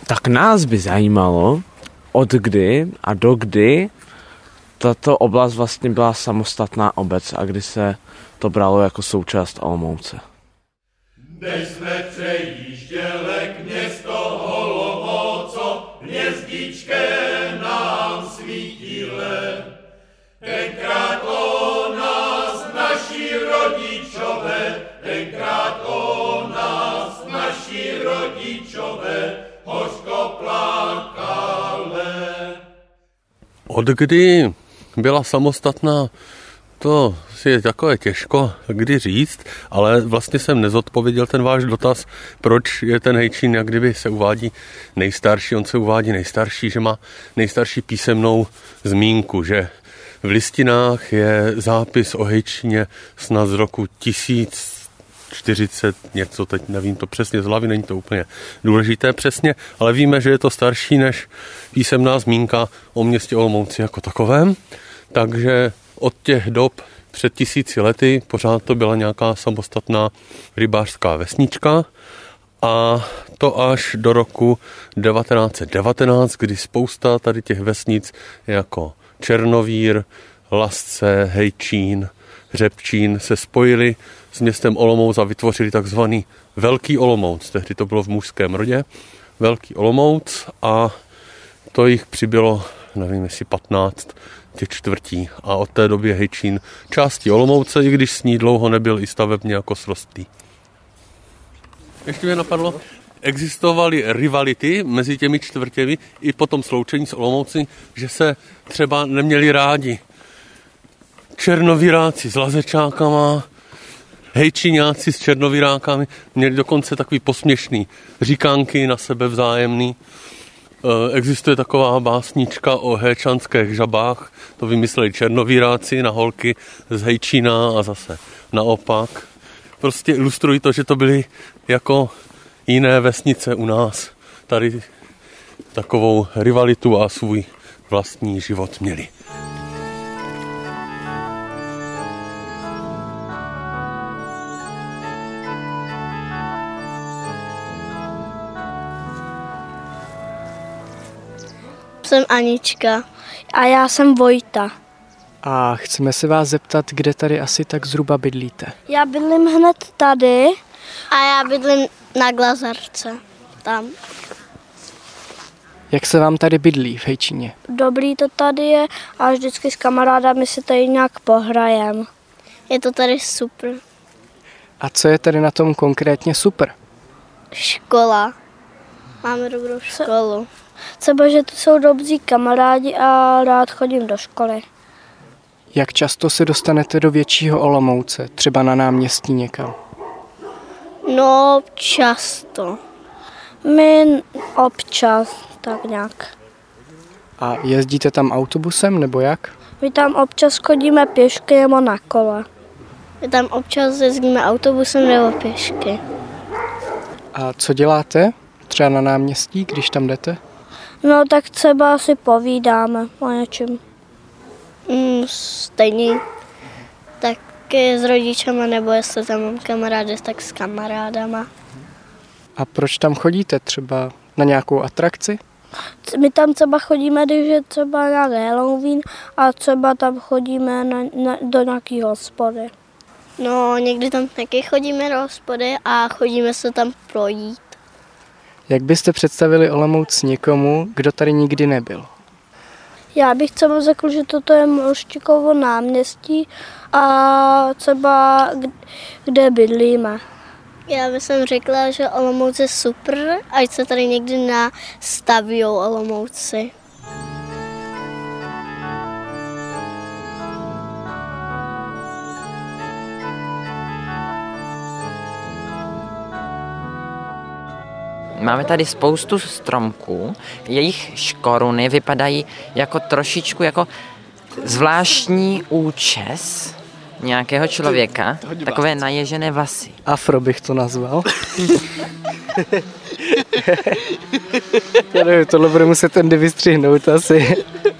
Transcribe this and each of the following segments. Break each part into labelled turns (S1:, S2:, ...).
S1: Tak nás by zajímalo, od kdy a do kdy tato oblast vlastně byla samostatná obec a kdy se to bralo jako součást Olomouce.
S2: Než jsme přejížděli k město Olomouco, hvězdičké nám svítile. Tenkrát o nás naši rodičové, tenkrát o nás naši rodičové, hořko plakale.
S3: Od kdy byla samostatná, to je takové těžko kdy říct, ale vlastně jsem nezodpověděl ten váš dotaz, proč je ten Hejčín, jak kdyby se uvádí nejstarší, on se uvádí nejstarší, že má nejstarší písemnou zmínku, že v listinách je zápis o Hejčíně snad z roku 1040 něco, teď nevím to přesně z hlavy, není to úplně důležité přesně, ale víme, že je to starší než písemná zmínka o městě Olomouci jako takovém, takže od těch dob před 1000 lety pořád to byla nějaká samostatná rybářská vesnička a to až do roku 1919, kdy spousta tady těch vesnic jako Černovír, Lasce, Hejčín, Řepčín se spojili s městem Olomouc a vytvořili takzvaný Velký Olomouc. Tehdy to bylo v mužském rodě. Velký Olomouc a to jich přibylo, nevím jestli 15 těch čtvrtí a od té doby je Hejčín částí Olomouce, i když s ní dlouho nebyl i stavebně jako srostlý. Ještě mě napadlo, existovaly rivality mezi těmi čtvrtěmi i po tom sloučení s Olomoucí, že se třeba neměli rádi. Černovíráci s Lazečákama, Hejčíňáci s Černovírákami měli dokonce takový posměšný říkánky na sebe vzájemný. Existuje taková básnička o héčanských žabách, to vymysleli Černovíráci na holky z Hejčína a zase naopak. Prostě ilustrují to, že to byly jako jiné vesnice u nás. Tady takovou rivalitu a svůj vlastní život měli.
S4: Jsem Anička. A já jsem Vojta.
S5: A chceme se vás zeptat, kde tady asi tak zhruba bydlíte?
S4: Já bydlím hned tady. A já bydlím na Glazarce. Tam.
S5: Jak se vám tady bydlí v Hejčíně?
S4: Dobrý to tady je a vždycky s kamarádami si tady nějak pohrajem. Je to tady super.
S5: A co je tady na tom konkrétně super?
S4: Škola. Máme dobrou školu. Třeba, že to jsou dobří kamarádi a rád chodím do školy.
S5: Jak často se dostanete do většího Olomouce, třeba na náměstí někam?
S4: No, často. My občas, tak nějak.
S5: A jezdíte tam autobusem, nebo jak?
S4: My tam občas chodíme pěšky nebo na kole. My tam občas jezdíme autobusem nebo pěšky.
S5: A co děláte třeba na náměstí, když tam jdete?
S4: No, tak třeba si povídáme o něčem. Stejně tak s rodičema, nebo jestli tam mám kamarády, tak s kamarádama.
S5: A proč tam chodíte? Třeba na nějakou atrakci?
S4: My tam třeba chodíme, když je třeba nějak Halloween a třeba tam chodíme do nějaký hospody. No, někdy tam taky chodíme do hospody a chodíme se tam projít.
S5: Jak byste představili Olomouc někomu, kdo tady nikdy nebyl?
S4: Já bych třeba řekl, že toto je Moštíkovo náměstí a třeba kde bydlíme. Já bych řekla, že Olomouc je super, ať se tady někdy nastaví Olomouci.
S6: Máme tady spoustu stromků, jejich škoruny vypadají jako trošičku jako zvláštní účes nějakého člověka, takové naježené vlasy.
S5: Afro bych to nazval. Já nevím, tohle bude muset ten vystřihnout asi.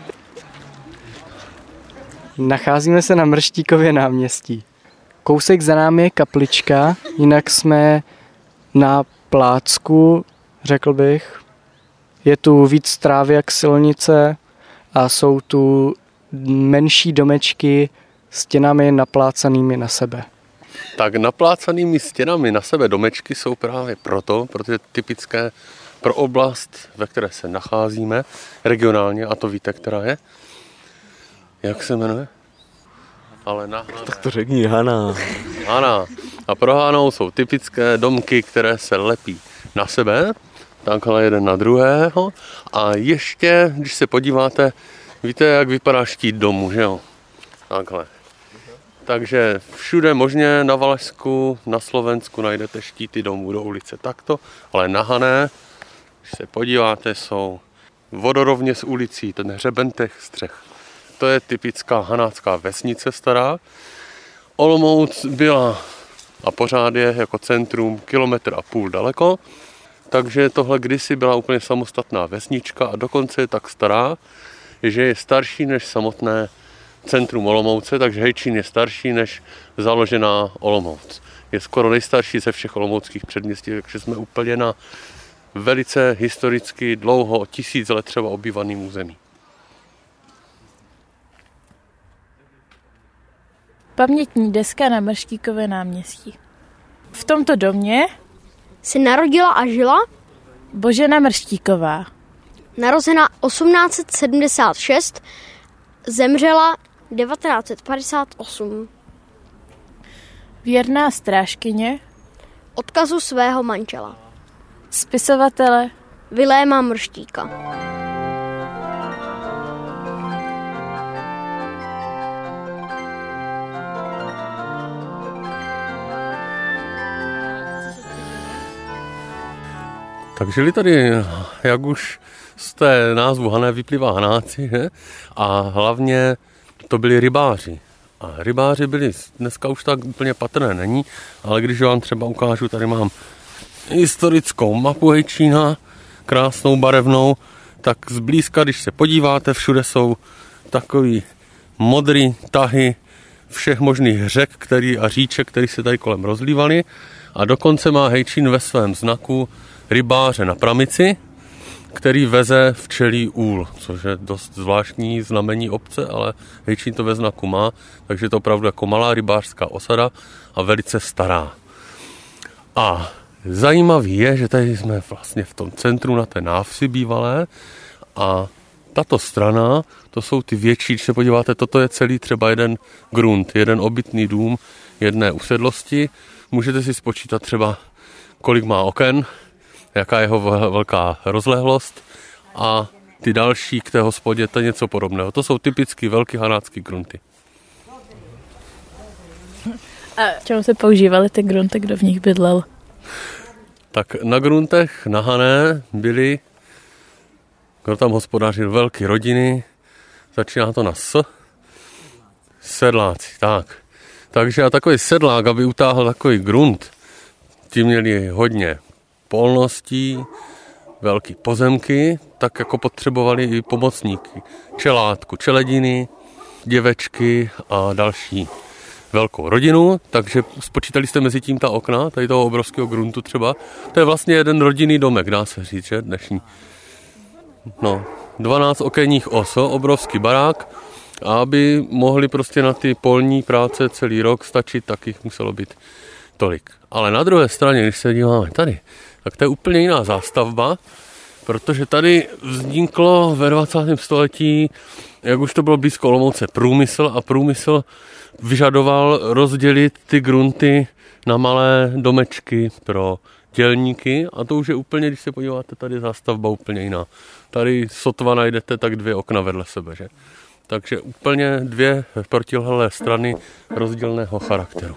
S5: Nacházíme se na Mrštíkově náměstí. Kousek za námi je kaplička, jinak jsme na plácku, řekl bych, Je tu víc trávy jak silnice a jsou tu menší domečky stěnami naplácanými na sebe.
S3: Tak naplácanými stěnami na sebe domečky jsou právě protože typické pro oblast, ve které se nacházíme regionálně, a to víte, která je? Jak se jmenuje? Ale na Hané.
S1: Tak to řekni, Hana.
S3: Hana. A pro Hanou jsou typické domky, které se lepí na sebe, takhle jeden na druhého. A ještě, když se podíváte, víte, jak vypadá štít domu, že jo? Takhle. Takže všude možně na Valašsku, na Slovensku najdete štíty domů do ulice takto, ale na Hané, když se podíváte, jsou vodorovně s ulicí, ten hřeben těch střech. To je typická hanácká vesnice stará. Olomouc byla a pořád je jako centrum 1,5 kilometru daleko, takže tohle kdysi byla úplně samostatná vesnička a dokonce je tak stará, že je starší než samotné centrum Olomouce, takže Hejčín je starší než založená Olomouc. Je skoro nejstarší ze všech olomouckých předměstí, takže jsme úplně na velice historicky dlouho, 1000 let třeba obývaným území.
S7: Pamětní deska na Mrštíkově náměstí. V tomto domě
S4: se narodila a žila
S7: Božena Mrštíková.
S4: Narozena 1876, zemřela 1958.
S7: Věrná strážkyně
S4: Odkazu svého manžela,
S7: spisovatele
S4: Viléma Mrštíka.
S3: Tak žili tady, jak už z té názvu Hané vyplývá Hanáci, že? A hlavně to byli rybáři. A rybáři byli, dneska už tak úplně patrné není, ale když vám třeba ukážu, tady mám historickou mapu Hejčína, krásnou barevnou, tak zblízka, když se podíváte, všude jsou takový modrý tahy všech možných řek a říček, které se tady kolem rozlívaly. A dokonce má Hejčín ve svém znaku rybáře na pramici, který veze včelí úl, což je dost zvláštní znamení obce, ale Hejčín to ve znaku má, takže je to opravdu jako malá rybářská osada a velice stará. A zajímavý je, že tady jsme vlastně v tom centru na té návsi bývalé a tato strana, to jsou ty větší, když se podíváte, toto je celý třeba jeden grunt, jeden obytný dům jedné usedlosti. Můžete si spočítat třeba, kolik má oken, jaká je jeho velká rozlehlost a ty další k té hospodě, to je něco podobného. To jsou typicky velký hanácký grunty.
S7: A čemu se používaly ty grunty, kdo v nich bydlel?
S3: Tak na gruntech na Hané byli, kdo tam hospodařil, velké rodiny, začíná to na sedláci, tak. Takže a takový sedlák, aby utáhl takový grunt, ti měli hodně polností, velký pozemky, tak jako potřebovali i pomocníky. Čelátku, čelediny, děvečky a další velkou rodinu, takže spočítali jste mezi tím ta okna, tady toho obrovského gruntu třeba. To je vlastně jeden rodinný domek, dá se říct, že dnešní. 12 okenních oso, obrovský barák, a aby mohli prostě na ty polní práce celý rok stačit, tak jich muselo být tolik. Ale na druhé straně, když se díváme tady, tak to je úplně jiná zástavba, protože tady vzniklo ve 20. století, jak už to bylo blízko Olomouce, průmysl a průmysl vyžadoval rozdělit ty grunty na malé domečky pro dělníky a to už je úplně, když se podíváte, tady zástavba úplně jiná. Tady sotva najdete tak 2 okna vedle sebe, že? Takže úplně 2 protilehlé strany rozdílného charakteru.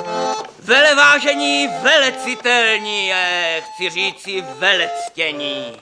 S8: Velevážení, velecitelní, chci říci velectění.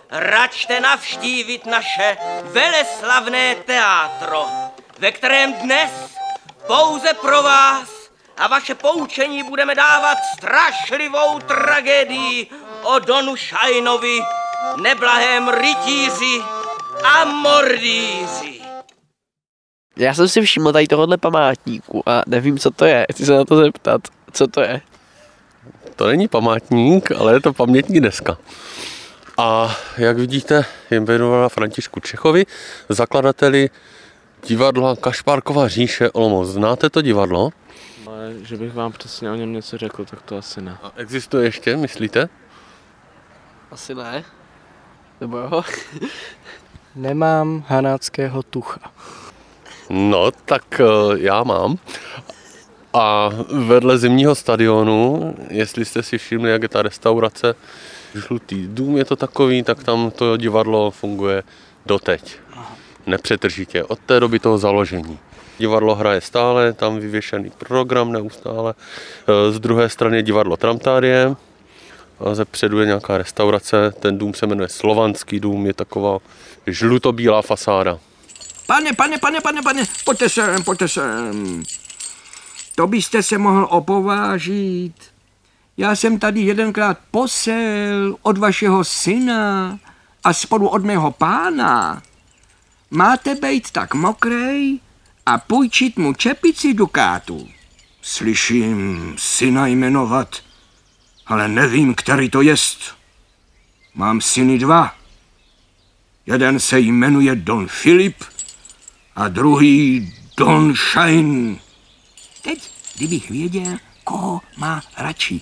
S8: račte navštívit naše veleslavné teátro, ve kterém dnes pouze pro vás a vaše poučení budeme dávat strašlivou tragédii o Donu Šajnovi, neblahém rytíři a mordýři.
S9: Já jsem si všiml tady tohohle památníku a nevím, co to je. Chci se na to zeptat, co to je.
S3: To není památník, ale je to pamětní deska. A jak vidíte, je věnována Františku Čechovi, zakladateli divadla Kašpárkova říše Olomouc. Znáte to divadlo?
S1: Ale že bych vám přesně o něm něco řekl, tak to asi ne.
S3: A existuje ještě, myslíte?
S9: Asi ne. Nebo jo?
S5: Nemám hanáckého tucha.
S3: No, tak já mám. A vedle zimního stadionu, jestli jste si všimli, jak je ta restaurace, Žlutý dům je to takový, tak tam to divadlo funguje doteď. Nepřetržitě, od té doby toho založení. Divadlo hraje stále, tam vyvěšený program neustále. Z druhé strany je divadlo Tramtárie, a zepředu je nějaká restaurace, ten dům se jmenuje Slovanský dům, je taková žlutobílá fasáda.
S10: Pane, pojďte sem. To byste se mohl opovážit. Já jsem tady jedenkrát posel od vašeho syna a spolu od mého pána. Máte bejt tak mokrej a půjčit mu čepici dukátu. Slyším syna jmenovat, ale nevím, který to jest. Mám syny 2. Jeden se jmenuje Don Filip a druhý Don Shine. Teď, kdybych věděl, koho má radši.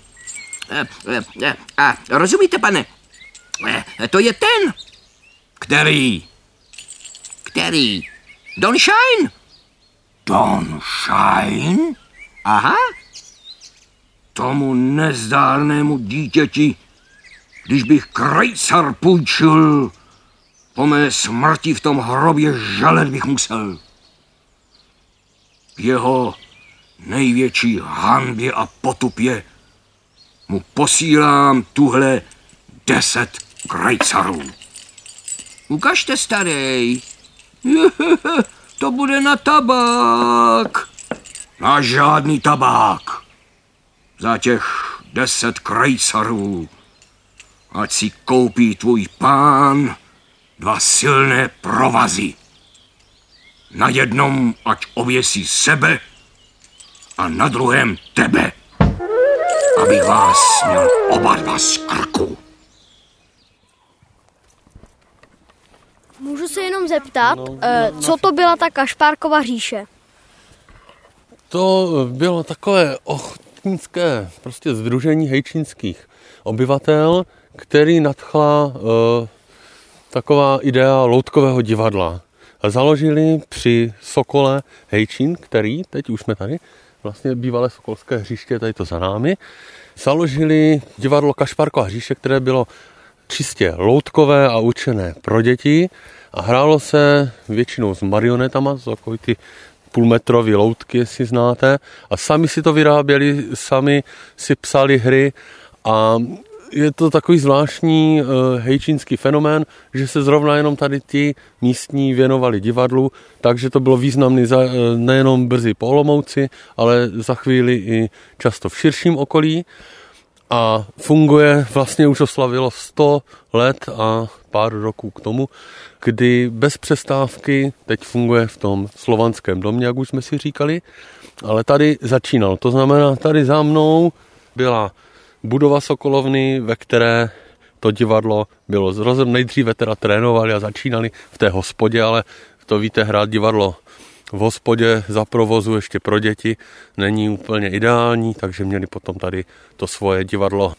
S10: Rozumíte, pane? To je ten. Který? Don Shine? Don Shine? Aha. Tomu nezdárnému dítěti, když bych krejcar půjčil, po mé smrti v tom hrobě žalet bych musel. Jeho největší hanbě a potupě mu posílám tuhle 10 krejcarů. Ukažte, starej. To bude na tabák. Na žádný tabák. Za těch 10 krejcarů. Ať si koupí tvůj pán 2 silné provazy. Na jednom ať oběsí sebe a na druhém tebe. Abych vás měl oba 2 z krku.
S4: Můžu se jenom zeptat, co to byla ta Kašpárkova říše?
S3: To bylo takové ochotnické prostě sdružení hejčínských obyvatel, který nadchla taková idea loutkového divadla. Založili při Sokole Hejčín, který, teď už jsme tady, vlastně bývalé sokolské hřiště, tady to za námi, založili divadlo Kašpárkova hříše, které bylo čistě loutkové a určené pro děti a hrálo se většinou s marionetama, takový ty půlmetrový loutky, jestli znáte, a sami si to vyráběli, sami si psali hry a je to takový zvláštní hejčínský fenomén, že se zrovna jenom tady ti místní věnovali divadlu, takže to bylo významný nejenom brzy po Olomouci, ale za chvíli i často v širším okolí. A funguje, vlastně už oslavilo 100 let a pár roků k tomu, kdy bez přestávky teď funguje v tom Slovanském domě, jak už jsme si říkali, ale tady začínal. To znamená, tady za mnou byla budova Sokolovny, ve které to divadlo bylo zrozeno. Nejdříve teda trénovali a začínali v té hospodě, ale to víte, hrát divadlo v hospodě za provozu ještě pro děti není úplně ideální, takže měli potom tady to svoje divadlo.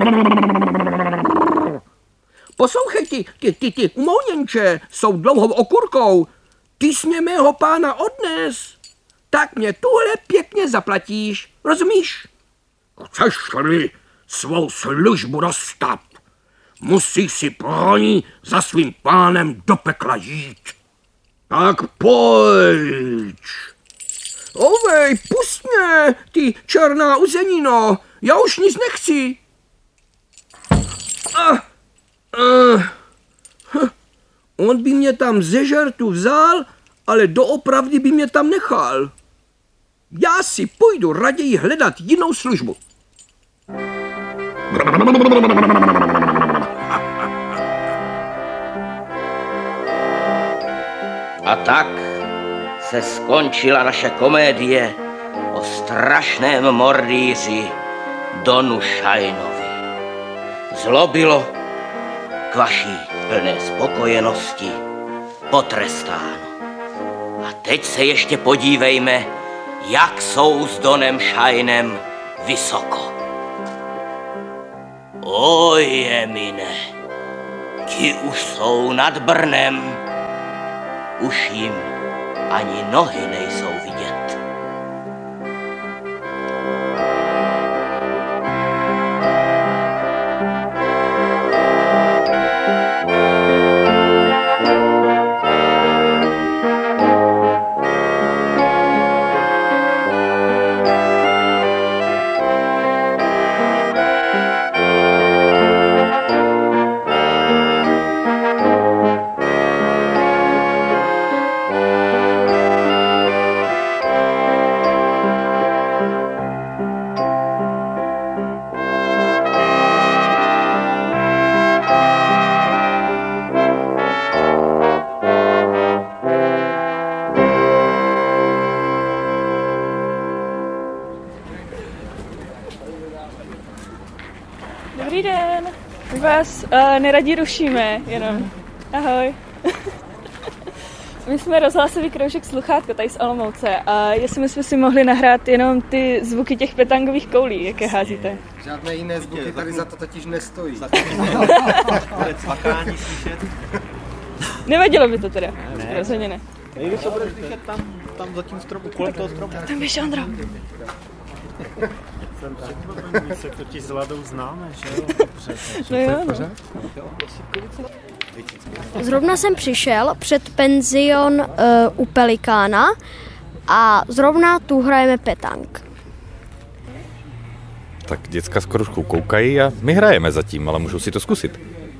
S10: Poslouchej, ty umouněnče, jsou dlouhou okurkou. Ty jsi mě mého pána odnes. Tak mě tuhle pěkně zaplatíš, rozumíš? Chceš-li svou službu dostat, musíš si pro ní za svým pánem do pekla jít. Tak pojď. Ovej, pust mě, ty černá uzenino, já už nic nechci. On by mě tam ze žertu vzal, ale doopravdy by mě tam nechal. Já si půjdu raději hledat jinou službu.
S8: A tak se skončila naše komédie o strašném mordýři Donu Šajnovi. Zlobilo k vaší plné spokojenosti potrestáno. A teď se ještě podívejme, jak jsou s Donem Šajnem vysoko. Oje mine, ti už jsou nad Brnem, už jim ani nohy nejsou vidět.
S7: Dobrý den, my vás neradi rušíme, jenom. Ahoj. My jsme rozhlasový kroužek Sluchátko tady z Olomouce a jestli jsme si mohli nahrát jenom ty zvuky těch petangových koulí, jaké házíte.
S11: Žádné jiné zvuky tady za to totiž nestojí.
S7: Nevadilo by to teda?
S11: Ne.
S7: Rozhodně ne.
S11: Nejvíc se bude slyšet tam za tím stropu, kolem toho stropu.
S7: Tam běž, Ondro.
S11: Jsem překvapený, my se totiž s Ladou známe, že jo?
S7: No jo, no.
S4: Zrovna jsem přišel před penzion u Pelikána a zrovna tu hrajeme petang.
S12: Tak děcka s Koruškou koukají a my hrajeme zatím, ale můžou si to zkusit.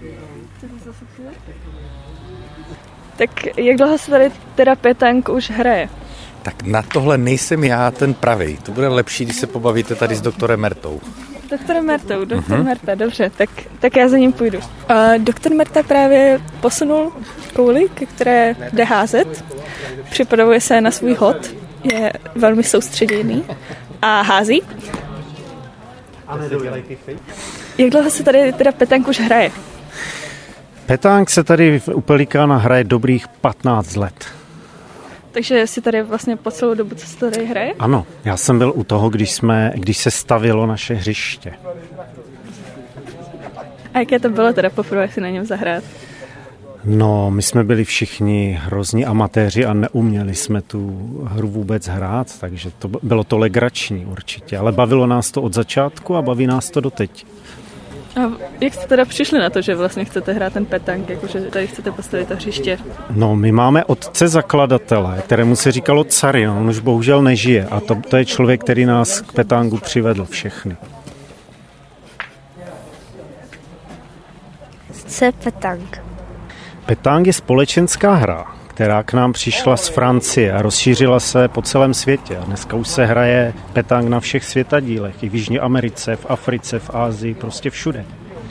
S7: Tak jak dlouho se tady teda petang už hraje?
S12: Tak na tohle nejsem já ten pravej. To bude lepší, když se pobavíte tady s doktorem Mertou.
S7: Doktor Merta, dobře, tak já za ním půjdu. Doktor Merta právě posunul kouli, ke které jde házet. Připravuje se na svůj hod, je velmi soustředěný a hází. Jak dlouho se tady teda petang už hraje?
S13: Petang se tady u Pelikána hraje dobrých 15 let.
S7: Takže si tady vlastně po celou dobu, co se tady hraje?
S13: Ano, já jsem byl u toho, když se stavilo naše hřiště.
S7: A jaké to bylo teda poprvé si na něm zahrát?
S13: No, my jsme byli všichni hrozní amatéři a neuměli jsme tu hru vůbec hrát, takže bylo to legrační určitě, ale bavilo nás to od začátku a baví nás to doteď.
S7: A jak jste teda přišli na to, že vlastně chcete hrát ten petang, jakože tady chcete postavit to hřiště?
S13: No, my máme otce zakladatele, kterému se říkalo Cary, on už bohužel nežije a to je člověk, který nás k petangu přivedl všechny.
S4: Co je petang?
S13: Petang je společenská hra, která k nám přišla z Francie a rozšířila se po celém světě. A dneska už se hraje petang na všech světadílech, i v Jižní Americe, v Africe, v Asii, prostě všude.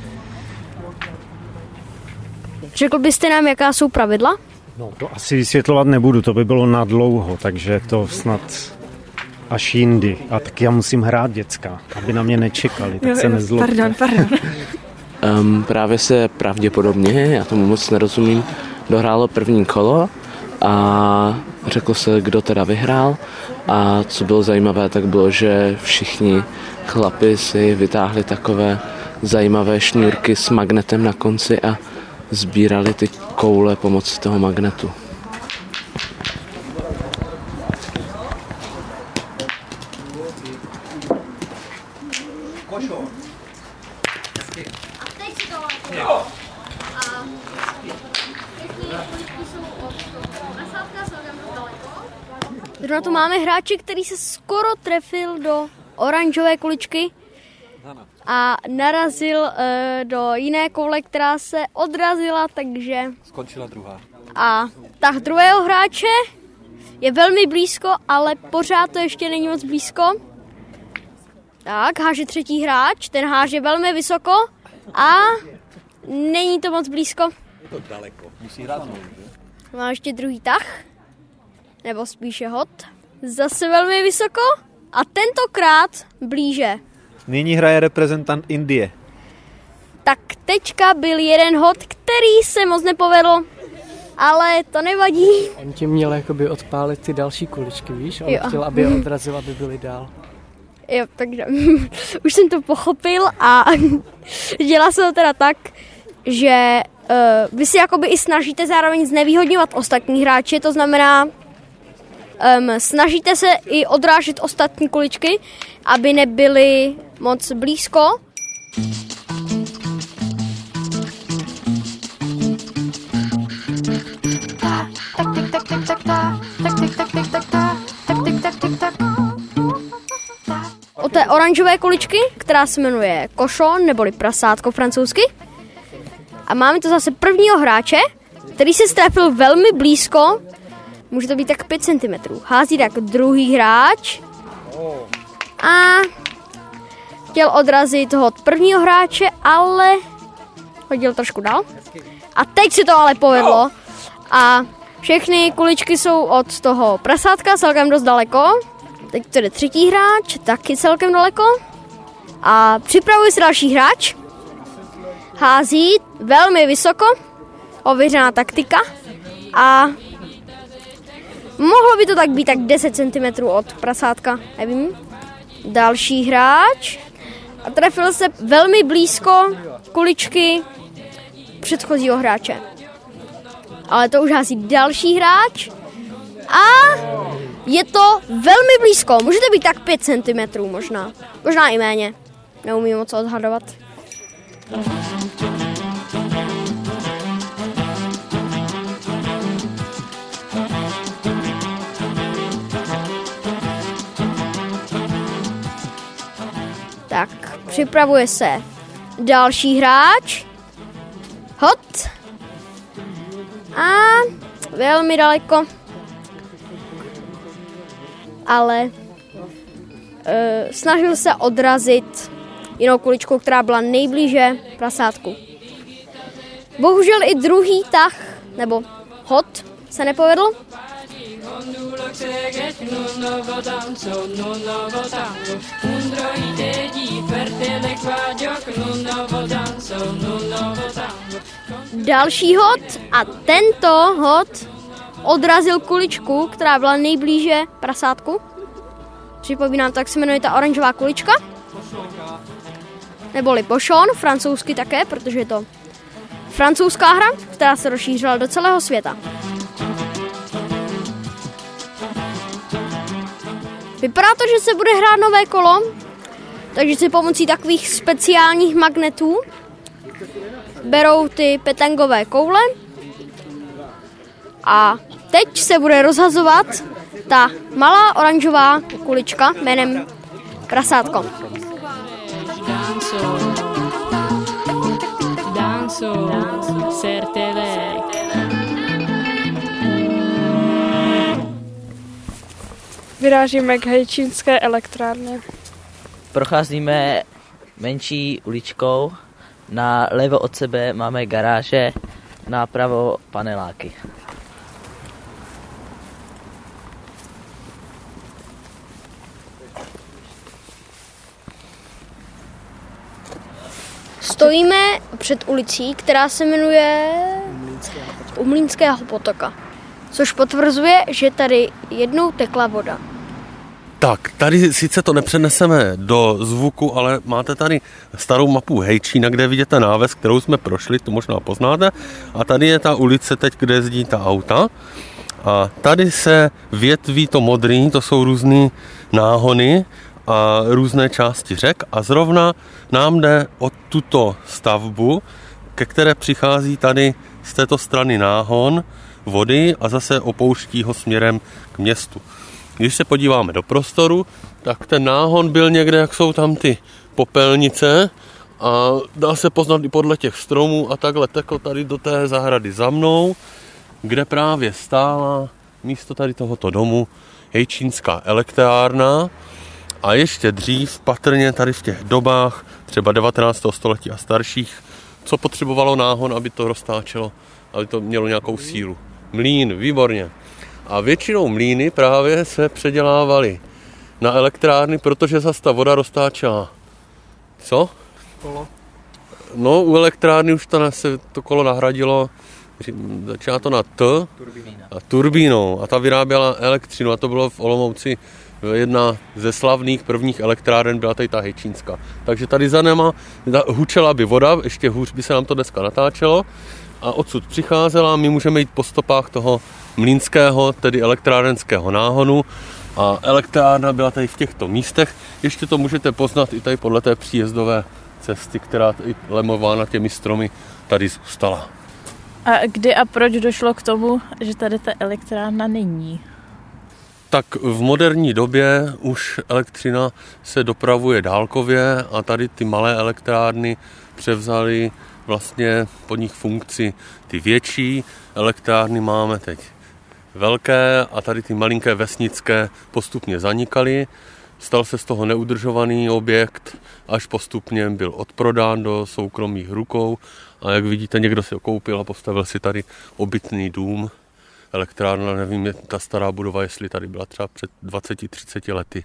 S4: Řekl byste nám, jaká jsou pravidla?
S13: No, to asi vysvětlovat nebudu, to by bylo nadlouho, takže to snad až jindy. A tak já musím hrát, děcka, aby na mě nečekali, tak se nezlobte.
S7: Pardon.
S1: Právě se pravděpodobně, já tomu moc nerozumím, dohrálo první kolo a řeklo se, kdo teda vyhrál. A co bylo zajímavé, tak bylo, že všichni chlapi si vytáhli takové zajímavé šňůrky s magnetem na konci a sbírali ty koule pomocí toho magnetu.
S4: Zrovna tu máme hráče, který se skoro trefil do oranžové kuličky. a narazil do jiné koule, která se odrazila, takže...
S12: Skončila druhá.
S4: A tah druhého hráče je velmi blízko, ale pořád to ještě není moc blízko. Tak, háže třetí hráč, ten háže velmi vysoko a není to moc blízko.
S12: Je to daleko, musí hrát znovu, že?
S4: Má ještě druhý tah, nebo spíše hod. Zase velmi vysoko a tentokrát blíže.
S11: Nyní hraje reprezentant Indie.
S4: Tak teďka byl jeden hod, který se moc nepovedl, ale to nevadí.
S5: On ti měl jakoby odpálit ty další kuličky, víš? On chtěl, aby je odrazil, aby byly dál.
S4: Jo, takže už jsem to pochopil a dělá se to teda tak, že vy si jakoby i snažíte zároveň znevýhodňovat ostatní hráče, to znamená, snažíte se i odrážet ostatní kuličky, aby nebyly moc blízko. O té oranžové kuličky, která se jmenuje košon, neboli prasátko francouzsky. A máme to zase prvního hráče, který se strefil velmi blízko, může to být tak 5 cm. Hází tak druhý hráč a chtěl odrazit hod prvního hráče, ale hodil trošku dál. A teď se to ale povedlo a všechny kuličky jsou od toho prasátka celkem dost daleko. Teď to jde třetí hráč, taky celkem daleko. A připravuje se další hráč. Hází velmi vysoko, ověřená taktika. A mohlo by to tak být tak 10 cm od prasátka, nevím. Další hráč. A trefil se velmi blízko kuličky předchozího hráče. Ale to už hází další hráč. A je to velmi blízko. Může to být tak 5 cm možná. Možná i méně. Neumím moc odhadovat. Tak, připravuje se další hráč. Hod. A velmi daleko. Ale snažil se odrazit jinou kuličku, která byla nejblíže prasátku. Bohužel i druhý tah, nebo hod, se nepovedl. Další hod a tento hod odrazil kuličku, která byla nejblíže prasátku. Připomínám, tak se jmenuje ta oranžová kulička. Neboli pošon, francouzsky také, protože je to francouzská hra, která se rozšířila do celého světa. Vypadá to, že se bude hrát nové kolo, takže si pomocí takových speciálních magnetů berou ty petangové koule a teď se bude rozhazovat ta malá oranžová kulička jménem prasátko.
S7: Vyrážíme k Hejčínské elektrárně.
S14: Procházíme menší uličkou, na levo od sebe máme garáže, napravo paneláky.
S4: Stojíme před ulicí, která se jmenuje U Mlýnského potoka, což potvrzuje, že tady jednou tekla voda.
S3: Tak, tady sice to nepřeneseme do zvuku, ale máte tady starou mapu Hejčína, kde vidíte náves, kterou jsme prošli, to možná poznáte. A tady je ta ulice teď, kde jezdí ta auta. A tady se větví to modrý, to jsou různé náhony a různé části řek. A zrovna nám jde o tuto stavbu, ke které přichází tady z této strany náhon vody a zase opouští ho směrem k městu. Když se podíváme do prostoru, tak ten náhon byl někde, jak jsou tam ty popelnice a dá se poznat i podle těch stromů a takhle teklo tady do té zahrady za mnou, kde právě stála místo tady tohoto domu Hejčínská elektrárna a ještě dřív, patrně tady v těch dobách, třeba 19. století a starších, co potřebovalo náhon, aby to roztáčelo, aby to mělo nějakou sílu. Mlýn, výborně. A většinou mlýny právě se předělávaly na elektrárny, protože zase ta voda roztáčela. Co?
S11: Kolo.
S3: No, u elektrárny už se to kolo nahradilo, začíná to na T, a turbínou. A ta vyráběla elektřinu a to bylo v Olomouci jedna ze slavných prvních elektráren, byla tady ta Hejčínská. Takže tady za náma hučela by voda, ještě hůř by se nám to dneska natáčelo a odsud přicházela, my můžeme jít po stopách toho mlýnského, tedy elektrárenského náhonu a elektrárna byla tady v těchto místech. Ještě to můžete poznat i tady podle té příjezdové cesty, která i lemována těmi stromy tady zůstala.
S7: A kdy a proč došlo k tomu, že tady ta elektrárna není?
S3: Tak v moderní době už elektřina se dopravuje dálkově a tady ty malé elektrárny převzaly vlastně pod nich funkci ty větší. Elektrárny máme teď velké a tady ty malinké vesnické postupně zanikaly. Stal se z toho neudržovaný objekt, až postupně byl odprodán do soukromých rukou a jak vidíte, někdo si ho koupil a postavil si tady obytný dům. Elektrárna, nevím, ta stará budova, jestli tady byla třeba před 20-30 lety.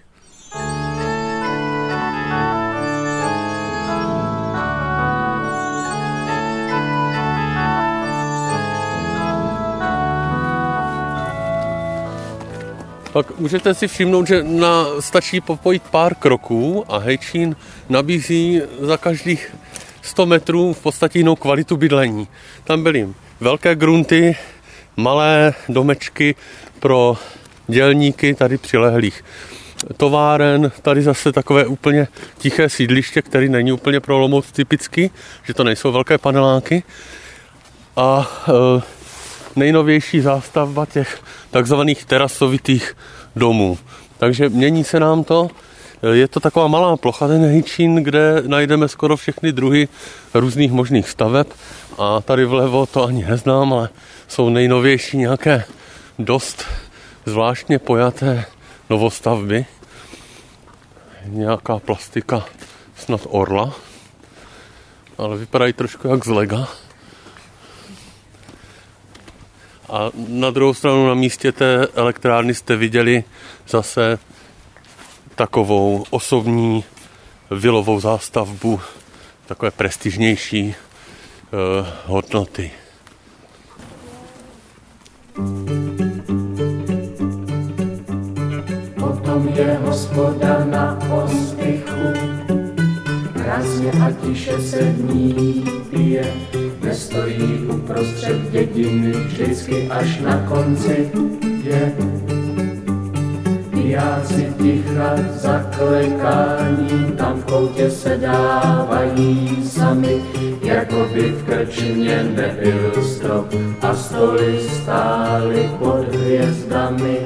S3: Tak můžete si všimnout, že stačí popojit pár kroků a Hejčín nabízí za každých 100 metrů v podstatě jinou kvalitu bydlení. Tam byly velké grunty, malé domečky pro dělníky tady přilehlých továren, tady zase takové úplně tiché sídliště, které není úplně pro Olomouc typický, že to nejsou velké paneláky. A nejnovější zástavba těch takzvaných terasovitých domů. Takže mění se nám to. Je to taková malá plocha, ten Hejčín, kde najdeme skoro všechny druhy různých možných staveb. A tady vlevo to ani neznám, ale jsou nejnovější nějaké dost zvláštně pojaté novostavby. Nějaká plastika, snad orla, ale vypadají trošku jak z lega. A na druhou stranu na místě té elektrárny jste viděli zase takovou osobní vilovou zástavbu, takové prestižnější hodnoty.
S15: Potom je hospoda na ostychu, krásně a tiše se v ní pije, nestojí uprostřed dědiny, vždycky až na konci je. Pijáci ticha zaklekání, tam v koutě se dávají sami, jako by v krčmě nebyl strop a stoly stály pod hvězdami.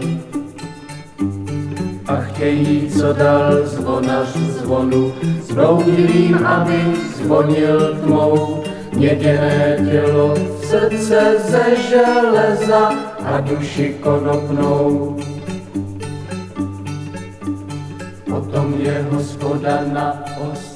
S15: A chtějí, co dal zvonař zvonu, zbroudilým, aby zvonil tmou, měděné tělo, srdce ze železa a duši konopnou. Potom je hospoda na os